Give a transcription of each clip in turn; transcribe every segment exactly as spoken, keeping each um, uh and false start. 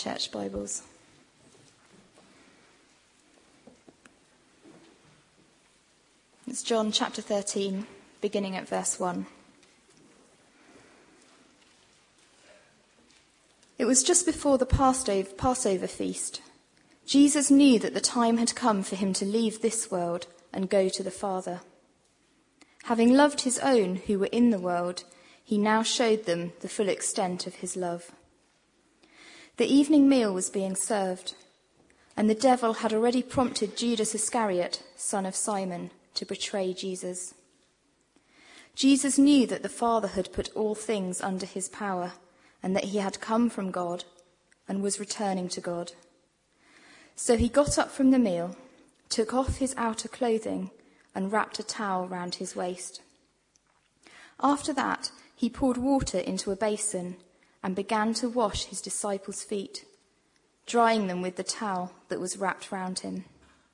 Church Bibles. It's John chapter thirteen, beginning at verse one. It was just before the Passover feast. Jesus knew that the time had come for him to leave this world and go to the Father. Having loved his own who were in the world, he now showed them the full extent of his love. The evening meal was being served, and the devil had already prompted Judas Iscariot, son of Simon, to betray Jesus. Jesus knew that the Father had put all things under his power, and that he had come from God and was returning to God. So he got up from the meal, took off his outer clothing, and wrapped a towel round his waist. After that, he poured water into a basin and began to wash his disciples' feet, drying them with the towel that was wrapped round him.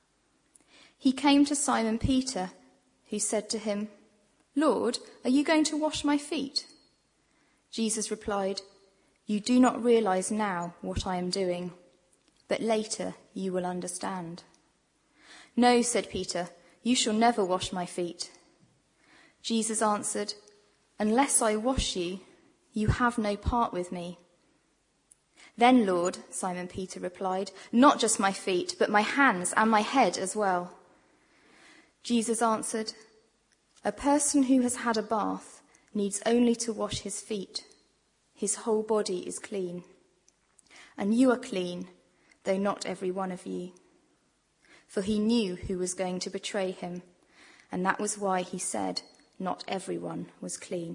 He came to Simon Peter, who said to him, "Lord, are you going to wash my feet?" Jesus replied, "You do not realize now what I am doing, but later you will understand." "No," said Peter, "you shall never wash my feet." Jesus answered, "Unless I wash you, you have no part with me." "Then, Lord," Simon Peter replied, "not just my feet, but my hands and my head as well." Jesus answered, "A person who has had a bath needs only to wash his feet. His whole body is clean. And you are clean, though not every one of you." For he knew who was going to betray him, and that was why he said not everyone was clean.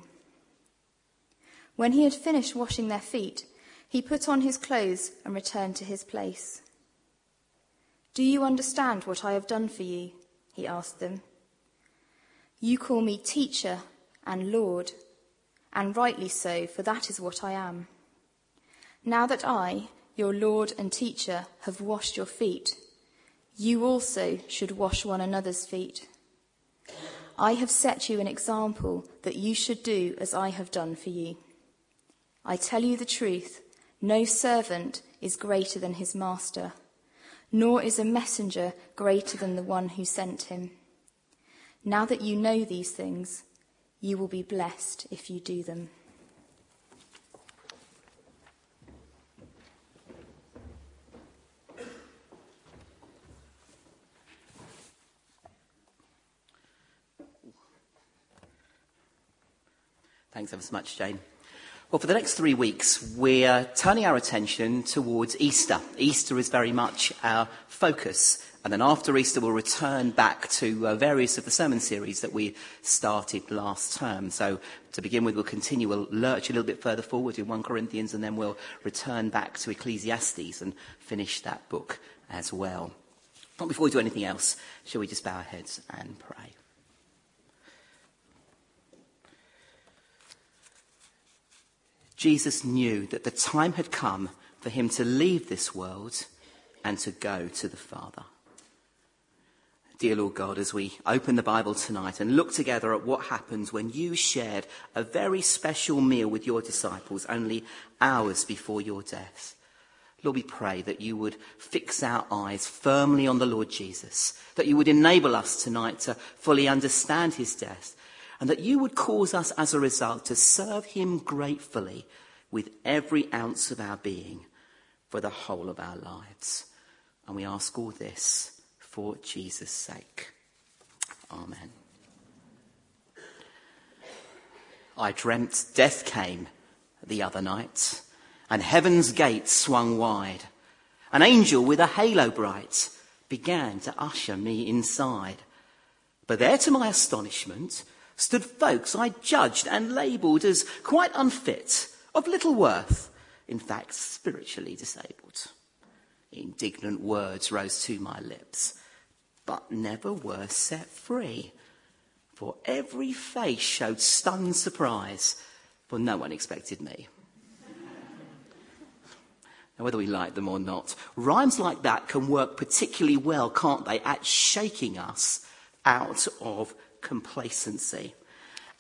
When he had finished washing their feet, he put on his clothes and returned to his place. "Do you understand what I have done for you?" he asked them. "You call me teacher and Lord, and rightly so, for that is what I am. Now that I, your Lord and teacher, have washed your feet, you also should wash one another's feet. I have set you an example that you should do as I have done for you. I tell you the truth, no servant is greater than his master, nor is a messenger greater than the one who sent him. Now that you know these things, you will be blessed if you do them." Thanks ever so much, Jane. Well, for the next three weeks, we're turning our attention towards Easter. Easter is very much our focus. And then after Easter, we'll return back to uh, various of the sermon series that we started last term. So to begin with, we'll continue. We'll lurch a little bit further forward in First Corinthians, and then we'll return back to Ecclesiastes and finish that book as well. But before we do anything else, shall we just bow our heads and pray? Jesus knew that the time had come for him to leave this world and to go to the Father. Dear Lord God, as we open the Bible tonight and look together at what happens when you shared a very special meal with your disciples only hours before your death, Lord, we pray that you would fix our eyes firmly on the Lord Jesus, that you would enable us tonight to fully understand his death, and that you would cause us as a result to serve him gratefully with every ounce of our being for the whole of our lives. And we ask all this for Jesus' sake. Amen. I dreamt death came the other night, and heaven's gates swung wide. An angel with a halo bright began to usher me inside. But there, to my astonishment, stood folks I judged and labelled as quite unfit, of little worth, in fact spiritually disabled. Indignant words rose to my lips, but never were set free, for every face showed stunned surprise, for no one expected me. Now, whether we like them or not, rhymes like that can work particularly well, can't they, at shaking us out of complacency.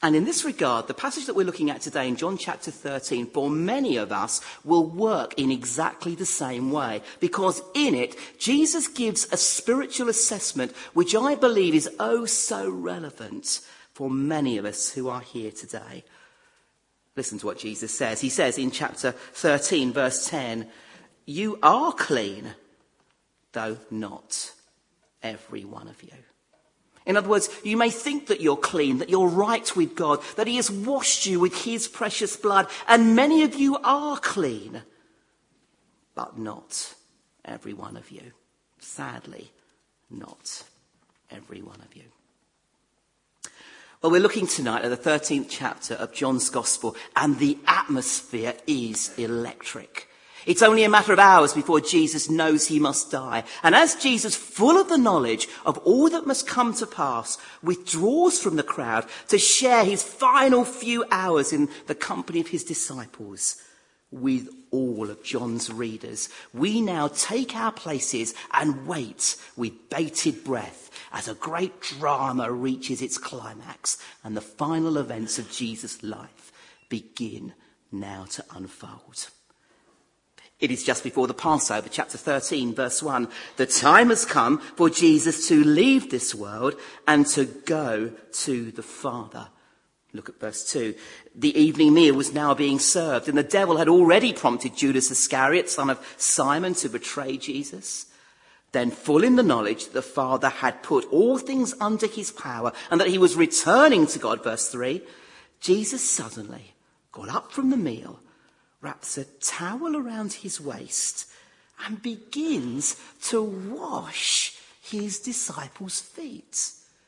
And in this regard, the passage that we're looking at today in John chapter thirteen, for many of us, will work in exactly the same way. Because in it, Jesus gives a spiritual assessment which I believe is oh so relevant for many of us who are here today. Listen to what Jesus says. He says in chapter thirteen, verse ten, "You are clean, though not every one of you." In other words, you may think that you're clean, that you're right with God, that he has washed you with his precious blood, and many of you are clean, but not every one of you. Sadly, not every one of you. Well, we're looking tonight at the thirteenth chapter of John's Gospel, and the atmosphere is electric. It's only a matter of hours before Jesus knows he must die. And as Jesus, full of the knowledge of all that must come to pass, withdraws from the crowd to share his final few hours in the company of his disciples with all of John's readers, we now take our places and wait with bated breath as a great drama reaches its climax and the final events of Jesus' life begin now to unfold. It is just before the Passover, chapter thirteen, verse one. The time has come for Jesus to leave this world and to go to the Father. Look at verse two. The evening meal was now being served, and the devil had already prompted Judas Iscariot, son of Simon, to betray Jesus. Then, full in the knowledge that the Father had put all things under his power and that he was returning to God, verse three, Jesus suddenly got up from the meal, wraps a towel around his waist, and begins to wash his disciples' feet.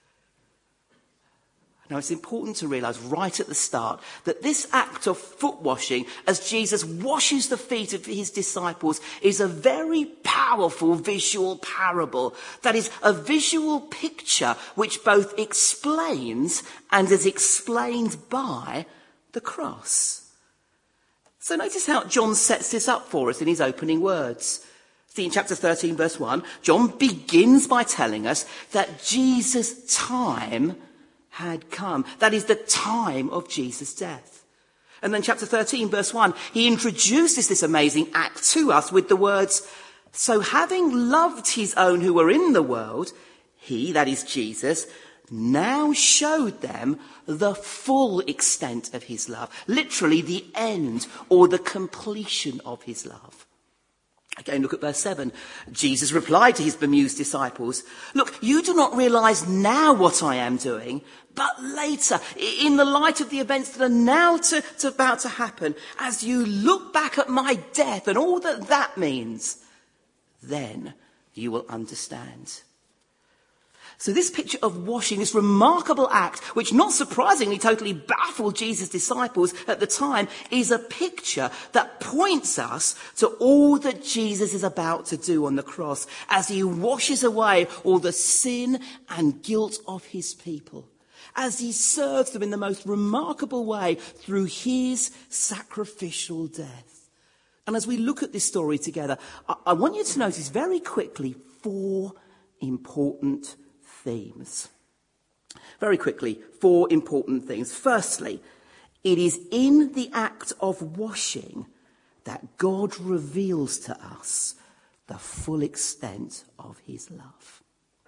Now, it's important to realise right at the start that this act of foot washing, as Jesus washes the feet of his disciples, is a very powerful visual parable. That is a visual picture which both explains and is explained by the cross. So notice how John sets this up for us in his opening words. See, in chapter thirteen, verse one, John begins by telling us that Jesus' time had come. That is the time of Jesus' death. And then chapter thirteen, verse one, he introduces this amazing act to us with the words, "So having loved his own who were in the world, he," that is Jesus, "now showed them the full extent of his love." Literally the end or the completion of his love. Again, look at verse seven. Jesus replied to his bemused disciples, "Look, you do not realise now what I am doing, but later, in the light of the events that are now to, to about to happen, as you look back at my death and all that that means, then you will understand." So this picture of washing, this remarkable act, which not surprisingly totally baffled Jesus' disciples at the time, is a picture that points us to all that Jesus is about to do on the cross as he washes away all the sin and guilt of his people, as he serves them in the most remarkable way through his sacrificial death. And as we look at this story together, I, I want you to notice very quickly four important themes. Very quickly, four important things. Firstly, it is in the act of washing that God reveals to us the full extent of his love.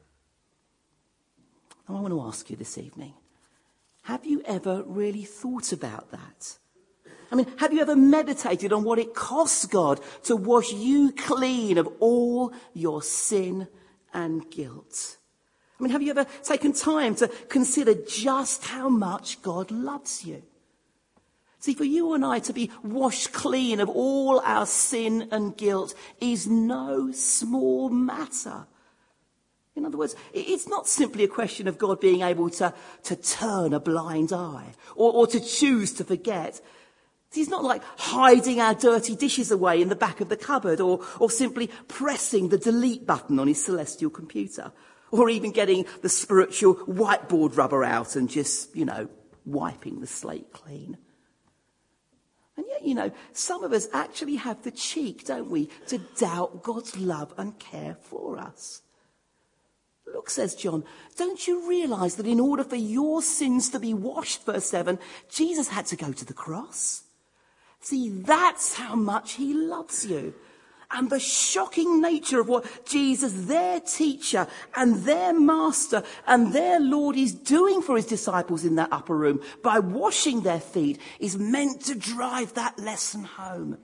Now, I want to ask you this evening, have you ever really thought about that? I mean, have you ever meditated on what it costs God to wash you clean of all your sin and guilt? I mean, have you ever taken time to consider just how much God loves you? See, for you and I to be washed clean of all our sin and guilt is no small matter. In other words, it's not simply a question of God being able to, to turn a blind eye or, or to choose to forget. He's not like hiding our dirty dishes away in the back of the cupboard or, or simply pressing the delete button on his celestial computer. Or even getting the spiritual whiteboard rubber out and just, you know, wiping the slate clean. And yet, you know, some of us actually have the cheek, don't we, to doubt God's love and care for us. Look, says John, don't you realise that in order for your sins to be washed, verse seven, Jesus had to go to the cross? See, that's how much he loves you. And the shocking nature of what Jesus, their teacher and their master and their Lord, is doing for his disciples in that upper room by washing their feet is meant to drive that lesson home.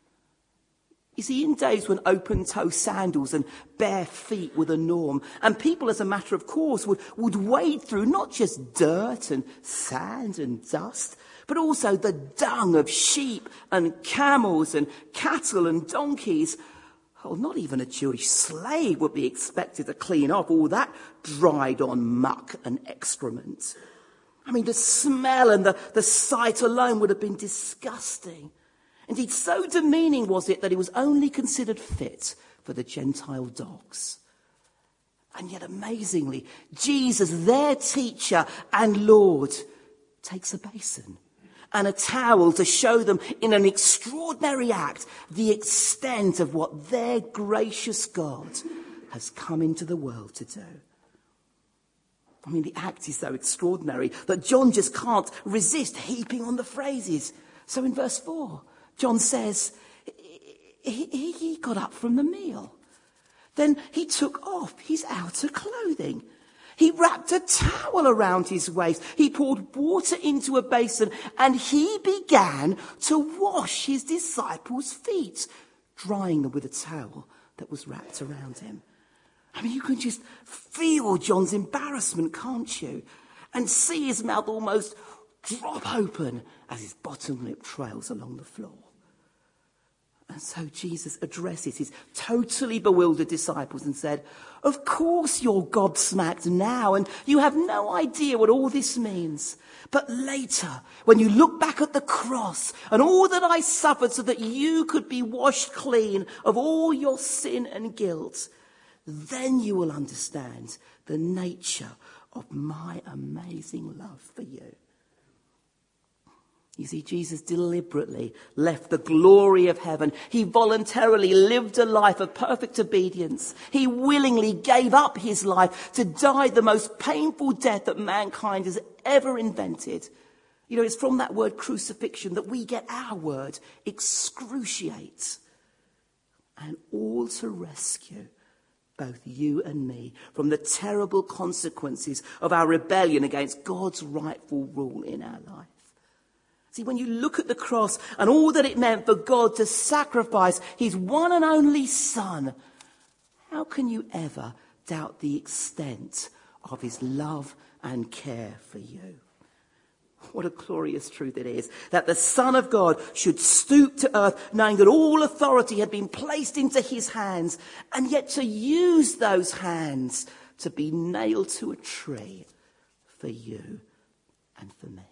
You see, in days when open-toe sandals and bare feet were the norm, and people, as a matter of course, would, would wade through not just dirt and sand and dust, but also the dung of sheep and camels and cattle and donkeys. Oh, not even a Jewish slave would be expected to clean off all that dried-on muck and excrement. I mean, the smell and the, the sight alone would have been disgusting. Indeed, so demeaning was it that it was only considered fit for the Gentile dogs. And yet, amazingly, Jesus, their teacher and Lord, takes a basin and a towel to show them in an extraordinary act the extent of what their gracious God has come into the world to do. I mean, the act is so extraordinary that John just can't resist heaping on the phrases. So in verse four, John says, he, he, he got up from the meal. Then he took off his outer clothing. He wrapped a towel around his waist. He poured water into a basin and he began to wash his disciples' feet, drying them with a towel that was wrapped around him. I mean, you can just feel John's embarrassment, can't you? And see his mouth almost drop open as his bottom lip trails along the floor. And so Jesus addresses his totally bewildered disciples and said, of course you're gobsmacked now and you have no idea what all this means. But later, when you look back at the cross and all that I suffered so that you could be washed clean of all your sin and guilt, then you will understand the nature of my amazing love for you. You see, Jesus deliberately left the glory of heaven. He voluntarily lived a life of perfect obedience. He willingly gave up his life to die the most painful death that mankind has ever invented. You know, it's from that word crucifixion that we get our word excruciate. And all to rescue both you and me from the terrible consequences of our rebellion against God's rightful rule in our life. See, when you look at the cross and all that it meant for God to sacrifice his one and only Son, how can you ever doubt the extent of his love and care for you? What a glorious truth it is that the Son of God should stoop to earth knowing that all authority had been placed into his hands, and yet to use those hands to be nailed to a tree for you and for me.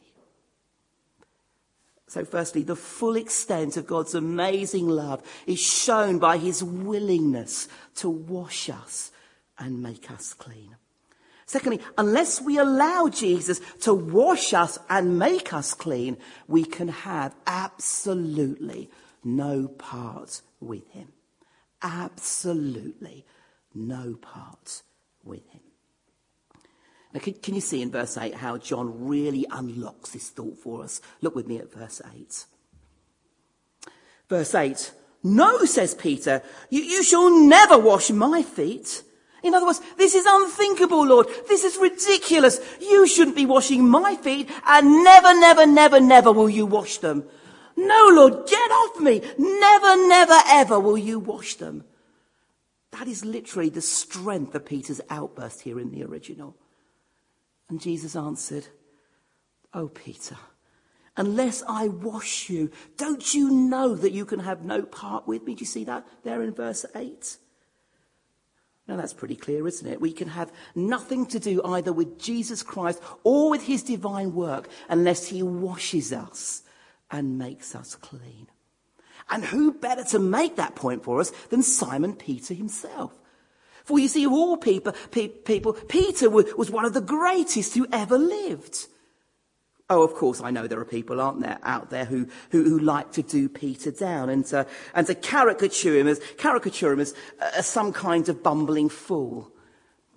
So firstly, the full extent of God's amazing love is shown by his willingness to wash us and make us clean. Secondly, unless we allow Jesus to wash us and make us clean, we can have absolutely no part with him. Absolutely no part with him. Now, can, can you see in verse eight how John really unlocks this thought for us? Look with me at verse eight. Verse eight, no, says Peter, you, you shall never wash my feet. In other words, this is unthinkable, Lord. This is ridiculous. You shouldn't be washing my feet, and never, never, never, never will you wash them. No, Lord, get off me. Never, never, ever will you wash them. That is literally the strength of Peter's outburst here in the original. And Jesus answered, oh, Peter, unless I wash you, don't you know that you can have no part with me? Do you see that there in verse eight? Now that's pretty clear, isn't it? We can have nothing to do either with Jesus Christ or with his divine work unless he washes us and makes us clean. And who better to make that point for us than Simon Peter himself? For you see, of all people, pe- people Peter w- was one of the greatest who ever lived. Oh, of course, I know there are people, aren't there, out there who, who, who like to do Peter down and to, and to caricature him as, caricature him as, uh, as some kind of bumbling fool.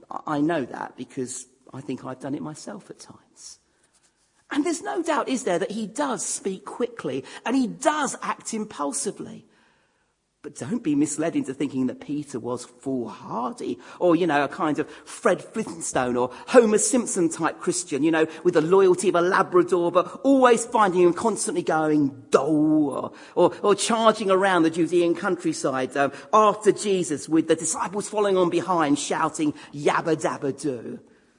I know that because I think I've done it myself at times. And there's no doubt, is there, that he does speak quickly and he does act impulsively. But don't be misled into thinking that Peter was foolhardy or, you know, a kind of Fred Flintstone or Homer Simpson type Christian, you know, with the loyalty of a Labrador, but always finding him constantly going dole or, or, or charging around the Judean countryside um, after Jesus with the disciples following on behind shouting yabba dabba doo.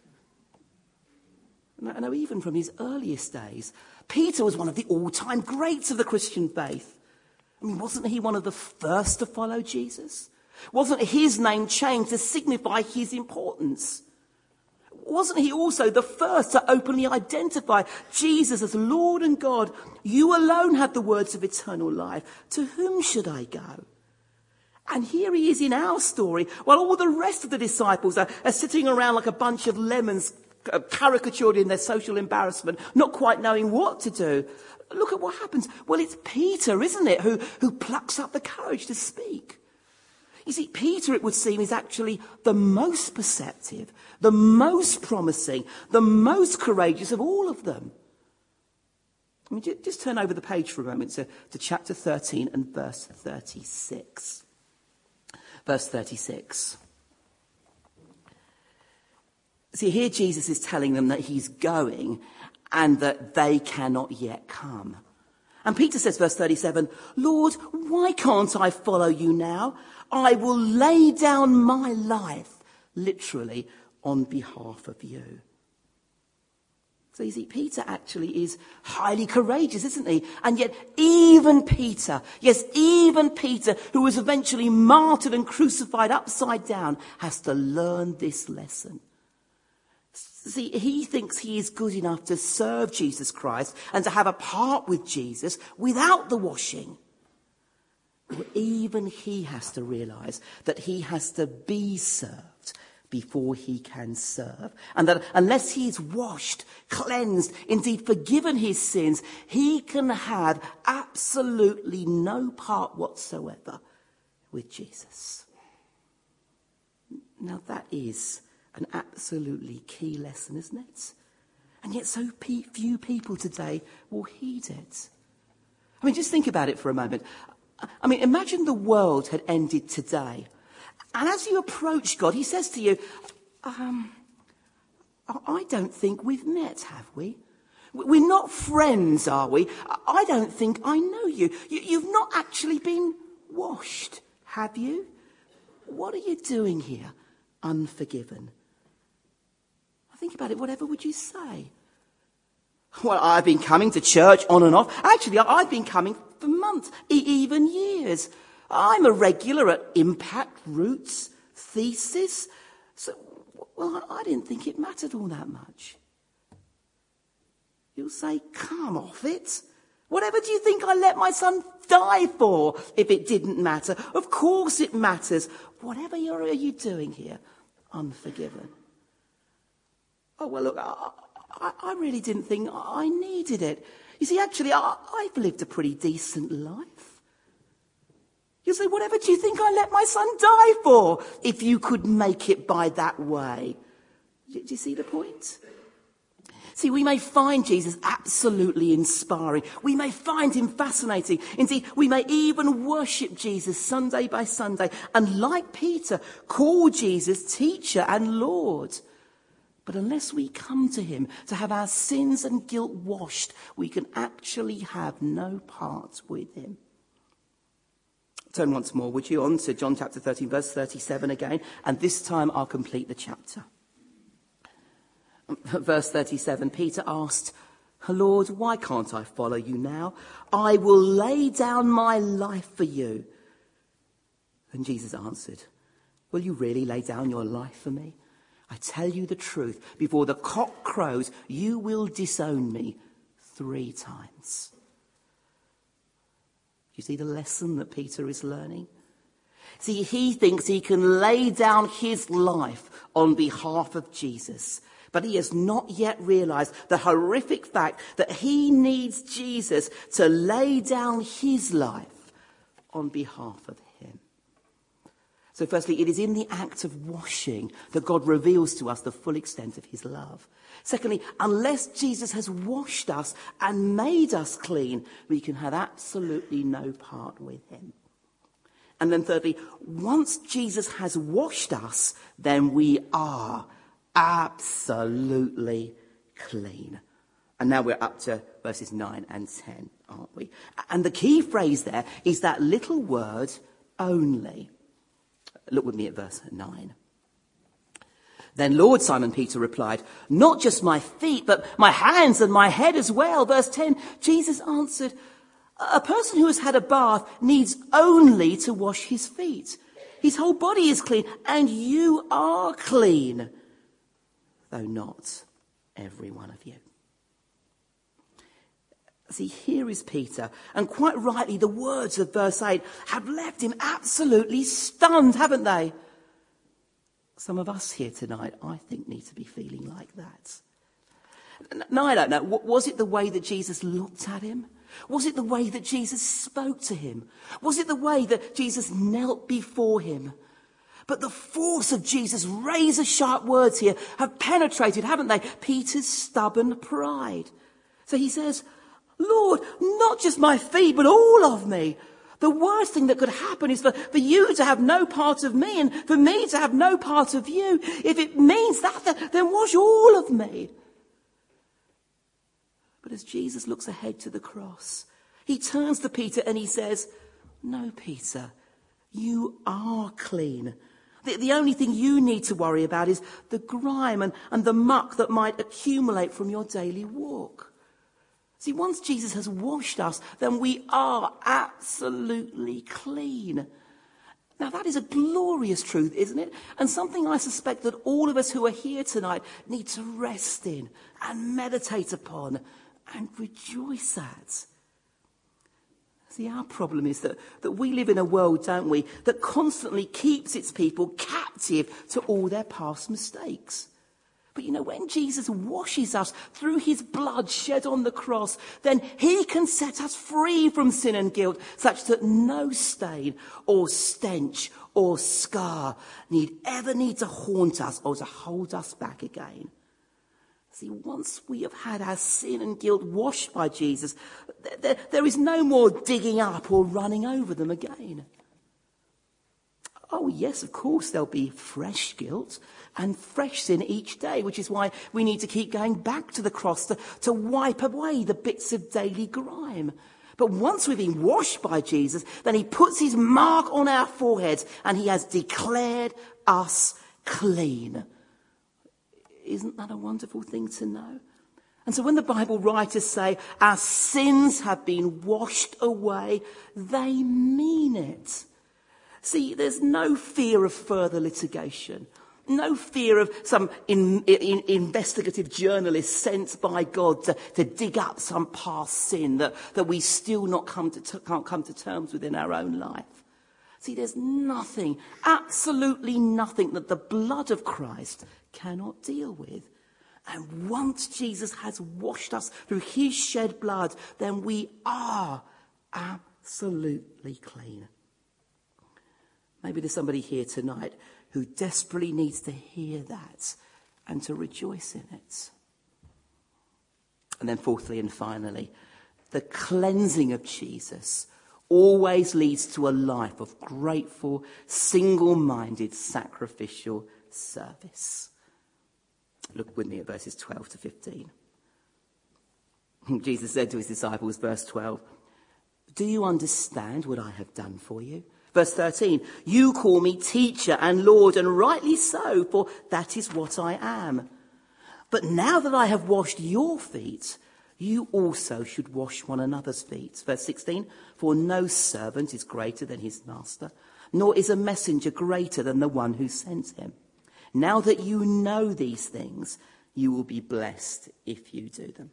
No, even from his earliest days, Peter was one of the all-time greats of the Christian faith. I mean, wasn't he one of the first to follow Jesus? Wasn't his name changed to signify his importance? Wasn't he also the first to openly identify Jesus as Lord and God? You alone have the words of eternal life. To whom should I go? And here he is in our story, while all the rest of the disciples are, are sitting around like a bunch of lemons, uh, caricatured in their social embarrassment, not quite knowing what to do. Look at what happens. Well, it's Peter, isn't it, who, who plucks up the courage to speak. You see, Peter, it would seem, is actually the most perceptive, the most promising, the most courageous of all of them. I mean, just turn over the page for a moment to, to chapter thirteen and verse thirty-six. Verse thirty-six. See, here Jesus is telling them that he's going and that they cannot yet come. And Peter says, verse thirty-seven, Lord, why can't I follow you now? I will lay down my life, literally, on behalf of you. So you see, Peter actually is highly courageous, isn't he? And yet even Peter, yes, even Peter, who was eventually martyred and crucified upside down, has to learn this lesson. See, he thinks he is good enough to serve Jesus Christ and to have a part with Jesus without the washing. Well, even he has to realize that he has to be served before he can serve. And that unless he's washed, cleansed, indeed forgiven his sins, he can have absolutely no part whatsoever with Jesus. Now that is an absolutely key lesson, isn't it? And yet so few people today will heed it. I mean, just think about it for a moment. I mean, imagine the world had ended today. And as you approach God, he says to you, um, I don't think we've met, have we? We're not friends, are we? I don't think I know you. You've not actually been washed, have you? What are you doing here, unforgiven? Think about it, whatever would you say? Well, I've been coming to church on and off. Actually, I've been coming for months, even years. I'm a regular at Impact, Roots, Thesis. So, well, I didn't think it mattered all that much. You'll say, come off it. Whatever do you think I let my son die for if it didn't matter? Of course it matters. Whatever you're, are you doing here? Unforgiven. Oh, well, look, I, I, I really didn't think I needed it. You see, actually, I, I've lived a pretty decent life. You say, whatever do you think I let my son die for if you could make it by that way? Do, do you see the point? See, we may find Jesus absolutely inspiring. We may find him fascinating. Indeed, we may even worship Jesus Sunday by Sunday. And like Peter, call Jesus teacher and Lord. But unless we come to him to have our sins and guilt washed, we can actually have no part with him. Turn once more, would you, on to John chapter thirteen, verse thirty-seven again. And this time I'll complete the chapter. Verse thirty-seven, Peter asked, Lord, why can't I follow you now? I will lay down my life for you. And Jesus answered, will you really lay down your life for me? I tell you the truth, before the cock crows, you will disown me three times. You see the lesson that Peter is learning? See, he thinks he can lay down his life on behalf of Jesus, but he has not yet realized the horrific fact that he needs Jesus to lay down his life on behalf of him. So firstly, it is in the act of washing that God reveals to us the full extent of his love. Secondly, unless Jesus has washed us and made us clean, we can have absolutely no part with him. And then thirdly, once Jesus has washed us, then we are absolutely clean. And now we're up to verses nine and ten, aren't we? And the key phrase there is that little word, only. Look with me at verse nine. Then Lord, Simon Peter replied, not just my feet, but my hands and my head as well. Verse ten, Jesus answered, a person who has had a bath needs only to wash his feet. His whole body is clean, and you are clean, though not every one of you. See, here is Peter, and quite rightly, the words of verse eight have left him absolutely stunned, haven't they? Some of us here tonight, I think, need to be feeling like that. Now, I don't know. Was it the way that Jesus looked at him? Was it the way that Jesus spoke to him? Was it the way that Jesus knelt before him? But the force of Jesus' razor-sharp words here have penetrated, haven't they, Peter's stubborn pride. So he says, Lord, not just my feet, but all of me. The worst thing that could happen is for, for you to have no part of me and for me to have no part of you. If it means that, then, then wash all of me. But as Jesus looks ahead to the cross, he turns to Peter and he says, no, Peter, you are clean. The, the only thing you need to worry about is the grime and, and the muck that might accumulate from your daily walk. See, once Jesus has washed us, then we are absolutely clean. Now, that is a glorious truth, isn't it? And something I suspect that all of us who are here tonight need to rest in and meditate upon and rejoice at. See, our problem is that, that we live in a world, don't we, that constantly keeps its people captive to all their past mistakes. But you know, when Jesus washes us through his blood shed on the cross, then he can set us free from sin and guilt, such that no stain or stench or scar need ever need to haunt us or to hold us back again. See, once we have had our sin and guilt washed by Jesus, there, there is no more digging up or running over them again. Oh, yes, of course, there'll be fresh guilt and fresh sin each day, which is why we need to keep going back to the cross to, to wipe away the bits of daily grime. But once we've been washed by Jesus, then he puts his mark on our foreheads and he has declared us clean. Isn't that a wonderful thing to know? And so when the Bible writers say our sins have been washed away, they mean it. See, there's no fear of further litigation, no fear of some in, in, investigative journalist sent by God to, to dig up some past sin that, that we still not come to t- can't come to terms with in our own life. See, there's nothing, absolutely nothing that the blood of Christ cannot deal with. And once Jesus has washed us through his shed blood, then we are absolutely clean. Maybe there's somebody here tonight who desperately needs to hear that and to rejoice in it. And then fourthly and finally, the cleansing of Jesus always leads to a life of grateful, single-minded, sacrificial service. Look with me at verses twelve to fifteen. Jesus said to his disciples, verse twelve, do you understand what I have done for you? Verse thirteen, you call me teacher and Lord, and rightly so, for that is what I am. But now that I have washed your feet, you also should wash one another's feet. Verse sixteen, for no servant is greater than his master, nor is a messenger greater than the one who sent him. Now that you know these things, you will be blessed if you do them.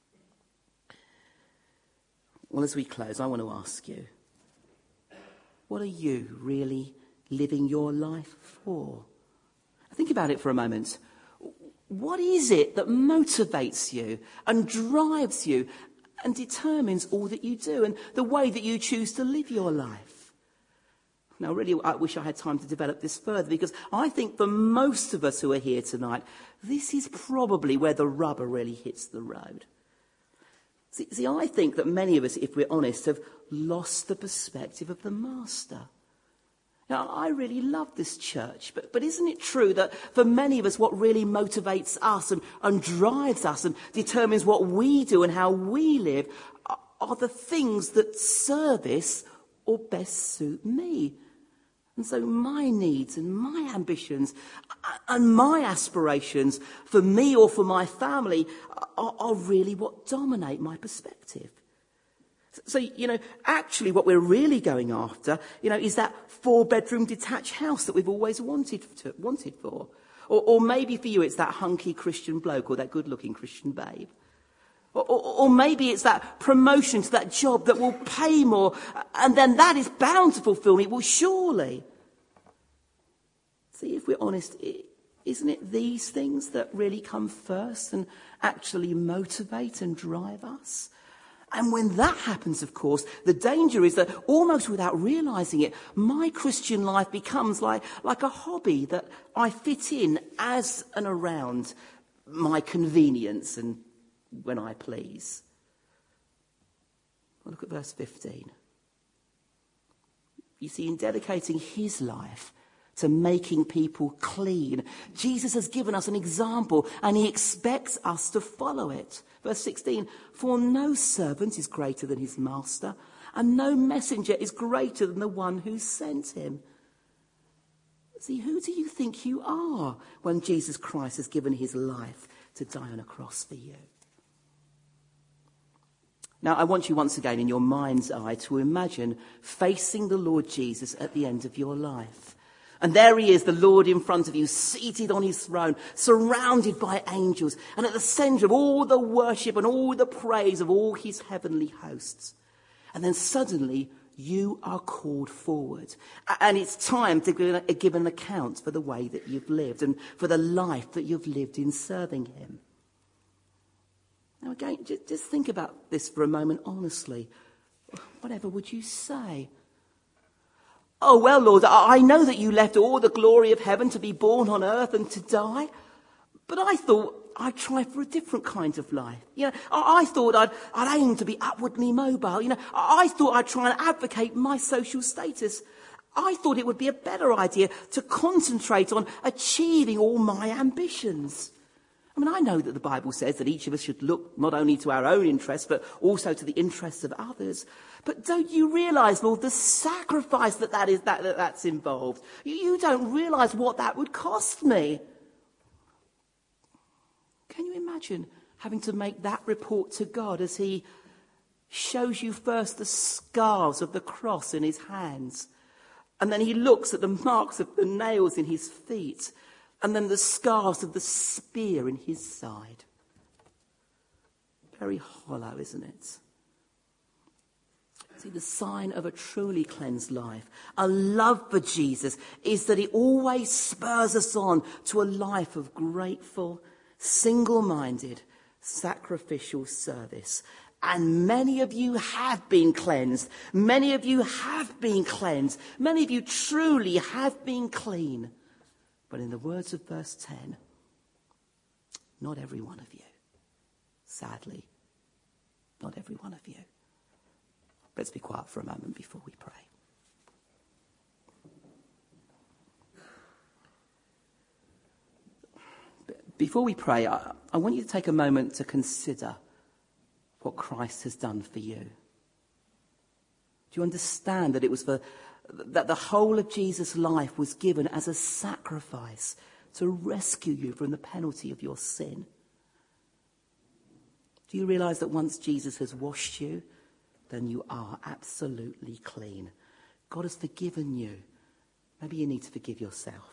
Well, as we close, I want to ask you, what are you really living your life for? Think about it for a moment. What is it that motivates you and drives you and determines all that you do and the way that you choose to live your life? Now, really, I wish I had time to develop this further, because I think for most of us who are here tonight, this is probably where the rubber really hits the road. See, see, I think that many of us, if we're honest, have lost the perspective of the Master. Now, I really love this church, but, but isn't it true that for many of us, what really motivates us and, and drives us and determines what we do and how we live are, are the things that service or best suit me? And so my needs and my ambitions and my aspirations for me or for my family are, are really what dominate my perspective. So, you know, actually what we're really going after, you know, is that four-bedroom detached house that we've always wanted to, wanted for. Or, or maybe for you it's that hunky Christian bloke or that good-looking Christian babe. Or, or, or maybe it's that promotion to that job that will pay more, and then that is bound to fulfill me. Well, surely. See, if we're honest, isn't it these things that really come first and actually motivate and drive us? And when that happens, of course, the danger is that almost without realising it, my Christian life becomes like, like a hobby that I fit in as and around my convenience and when I please. Well, look at verse fifteen. You see, in dedicating his life to making people clean, Jesus has given us an example and he expects us to follow it. Verse sixteen, for no servant is greater than his master, and no messenger is greater than the one who sent him. See, who do you think you are when Jesus Christ has given his life to die on a cross for you? Now, I want you once again in your mind's eye to imagine facing the Lord Jesus at the end of your life. And there he is, the Lord in front of you, seated on his throne, surrounded by angels, and at the centre of all the worship and all the praise of all his heavenly hosts. And then suddenly you are called forward. And it's time to give an account for the way that you've lived and for the life that you've lived in serving him. Now again, just think about this for a moment honestly. Whatever would you say? Oh, well, Lord, I know that you left all the glory of heaven to be born on earth and to die. But I thought I'd try for a different kind of life. You know, I, I thought I'd, I'd aim to be upwardly mobile. You know, I, I thought I'd try and advocate my social status. I thought it would be a better idea to concentrate on achieving all my ambitions. I mean, I know that the Bible says that each of us should look not only to our own interests, but also to the interests of others. But don't you realise, Lord, the sacrifice that, that, is, that, that that's involved? You, you don't realise what that would cost me. Can you imagine having to make that report to God as he shows you first the scars of the cross in his hands, and then he looks at the marks of the nails in his feet, and then the scars of the spear in his side? Very hollow, isn't it? See, the sign of a truly cleansed life, a love for Jesus, is that it always spurs us on to a life of grateful, single-minded, sacrificial service. And many of you have been cleansed. Many of you have been cleansed. Many of you truly have been clean. But in the words of verse ten, not every one of you. Sadly, not every one of you. Let's be quiet for a moment before we pray. Before we pray, I, I want you to take a moment to consider what Christ has done for you. Do you understand that it was for that the whole of Jesus' life was given as a sacrifice to rescue you from the penalty of your sin? Do you realise that once Jesus has washed you, then you are absolutely clean? God has forgiven you. Maybe you need to forgive yourself.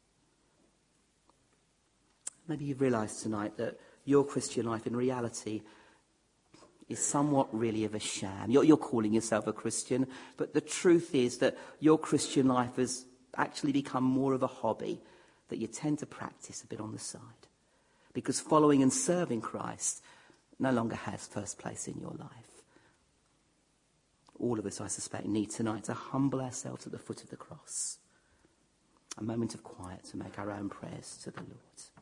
Maybe you've realised tonight that your Christian life in reality is somewhat really of a sham. You're, you're calling yourself a Christian, but the truth is that your Christian life has actually become more of a hobby that you tend to practice a bit on the side, because following and serving Christ no longer has first place in your life. all of us, I suspect, need tonight to humble ourselves at the foot of the cross. A moment of quiet to make our own prayers to the Lord.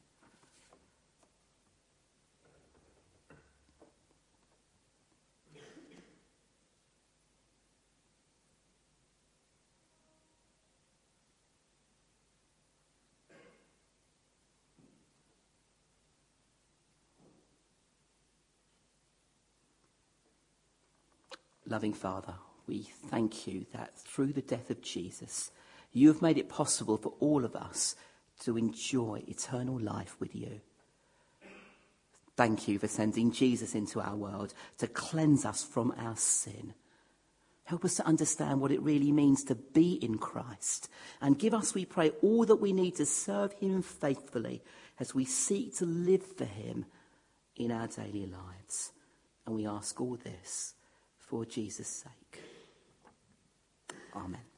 Loving Father, we thank you that through the death of Jesus, you have made it possible for all of us to enjoy eternal life with you. Thank you for sending Jesus into our world to cleanse us from our sin. Help us to understand what it really means to be in Christ, and give us, we pray, all that we need to serve him faithfully as we seek to live for him in our daily lives. And we ask all this for Jesus' sake. Amen.